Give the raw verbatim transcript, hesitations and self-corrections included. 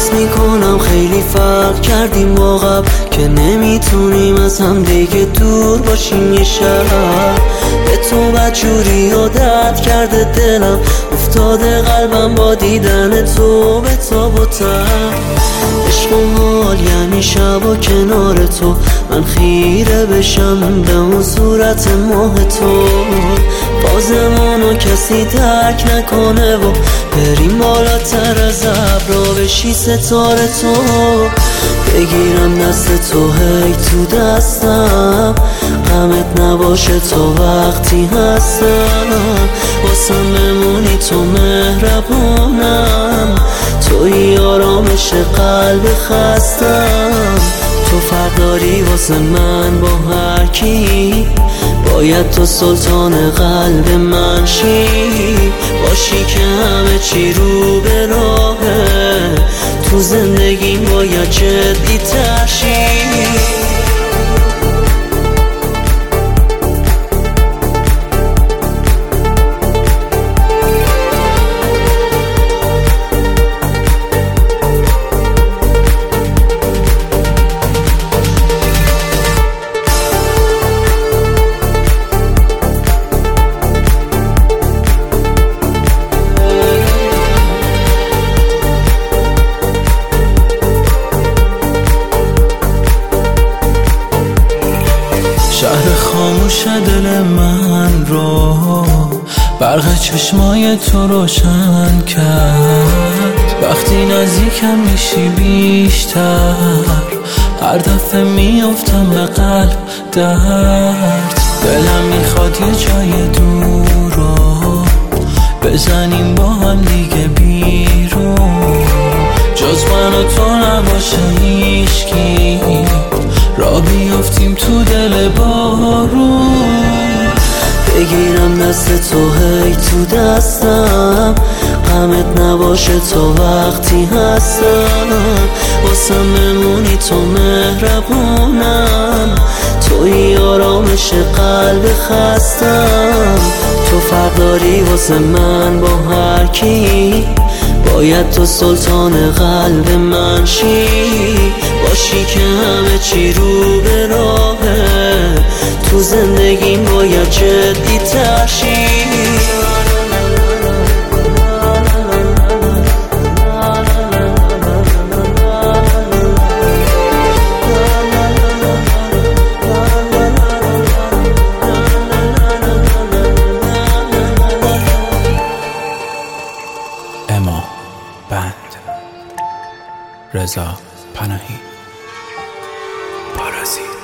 احساس میکنم خیلی فرق کردیم با قبل، که نمیتونیم از هم دیگه دور باشیم یه شب. به تو بدجوری عادت کرده دلم، افتاده قلبم با دیدن تو به تاب و تب. عشق و حال یعنی شب و کنار تو، من خیره بشم به اون صورت ماه تو. بازمانو کسی درک نکنه و بریم بالاتر از ابرا بشی ستاره تو. بگیرم دست تو هی تو دستم، غمت نباشه تا وقتی هستم. واسم بمونی تو مهربونم، توی آرامش قلب خستم. تو فرق داری واسه من با هر کی، باید تو سلطان قلب من شی. باشی که همه چی رو به راهه، تو زندگیم باید جدی تر شی. شهر خاموش دل من رو برق چشمای تو روشن کرد. وقتی نزدیکم میشی بیشتر، هر دفعه میافتم به قلب درد. دلم میخواد یه جای دور رو بزنیم با هم دیگه بیرون، جز من و تو نباشه هیچکی، را بیافتیم تو دل بارون. بگیرم دست تو هی تو دستم، غمت نباشه تا وقتی هستم. واسم بمونی تو مهربونم، توی آرامش قلب خستم. تو فرق داری واسه من با هر کی، باید تو سلطان قلب من شی. باشی که همه چی رو به راهه، تو زندگیم باید جدی تر شی. اما بند رضا پناهی پارازیت.